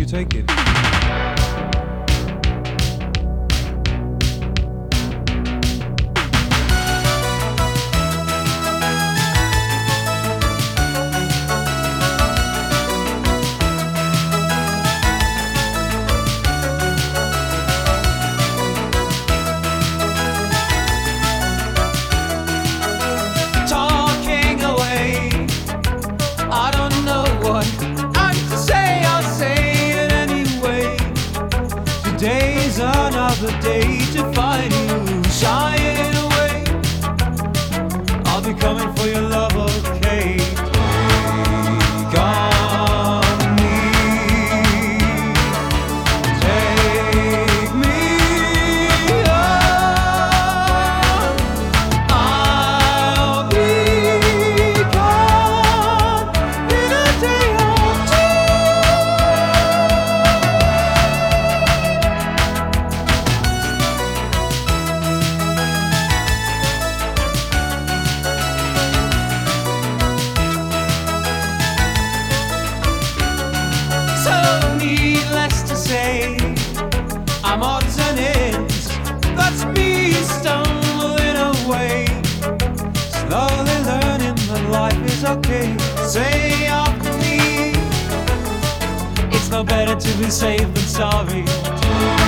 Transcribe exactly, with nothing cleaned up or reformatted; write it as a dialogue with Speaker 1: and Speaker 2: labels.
Speaker 1: take it.
Speaker 2: Talking away, I don't know what I'm to say, I'll say it anyway. Today's another day to find you shying away. I'll be coming for your love, okay? Take on me, take me on. I'll be gone in a day or two. So needless to say, I'm odds and ends. That's me stumbling away, slowly learning that life is okay. Say after me, it's no better to be safe than sorry.